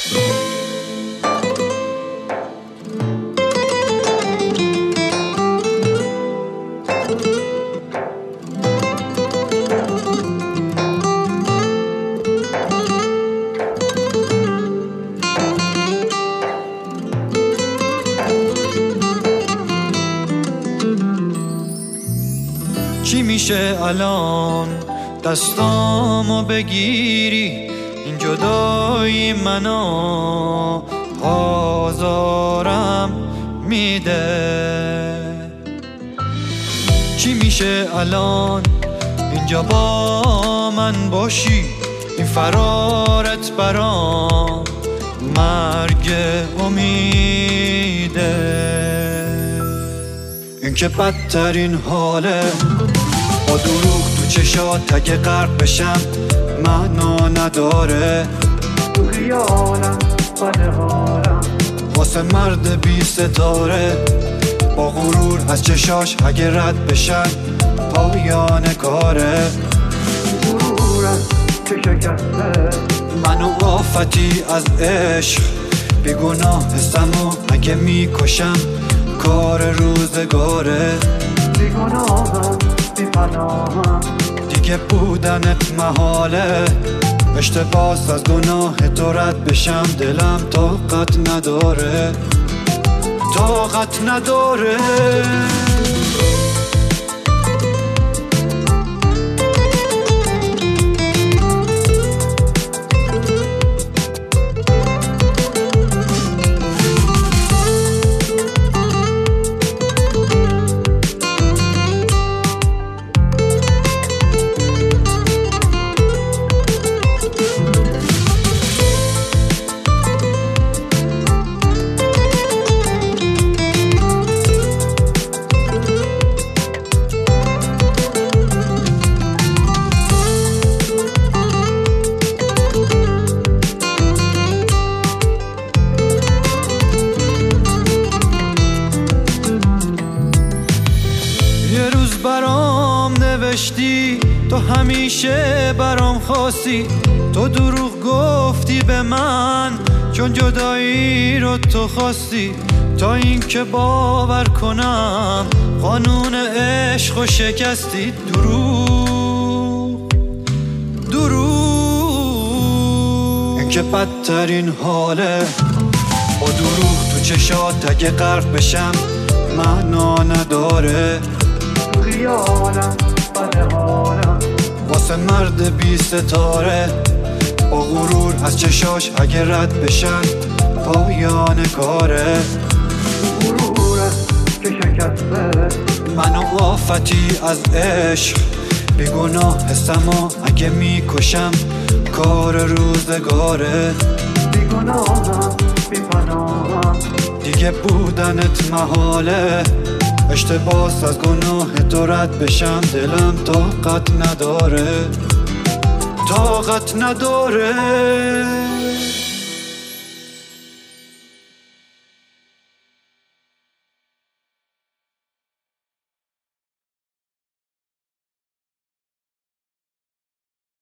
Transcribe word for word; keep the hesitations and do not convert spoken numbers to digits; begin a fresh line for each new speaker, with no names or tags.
چی میشه الان دستامو بگیری؟ این جدایی منو آزارم میده. چی میشه الان اینجا با من باشی؟ این فرارت برام مرگ امیده. این که بدترین حاله، با دروغ تو چشات اگه غرق بشم معنا نداره. تو خیالم بده حالم واسه مرد بی ستاره. با غرور از چشاش اگه رد بشن پایان کاره. غرورم که شکسته منو آفتی از عشق. بیگناه سمو اگه میکشم کار روزگاره. بیگناهم بی‌پناهم دیگه بودنت محاله. اشتباس از گناه تو رد بشم دلم طاقت نداره، طاقت نداره. برام نوشتی تو همیشه برام خواستی. تو دروغ گفتی به من چون جدایی رو تو خواستی. تا اینکه باور کنم قانون عشق و شکستی. دروغ دروغ این که بدترین حاله. با دروغ تو چشات اگه غرق بشم معنا نداره. خیالم بده حالم واسه مرد بی ستاره. با غرور از چشاش اگه رد بشن پایان کاره. غرورت که شکسته منو آفتی از عشق. بیگناه سما اگه میکشم کار روزگاره. بیگناهم بی‌پناهم دیگه بودنت محاله. اشتباس از گناه تو رد بشم دلم طاقت نداره، طاقت نداره.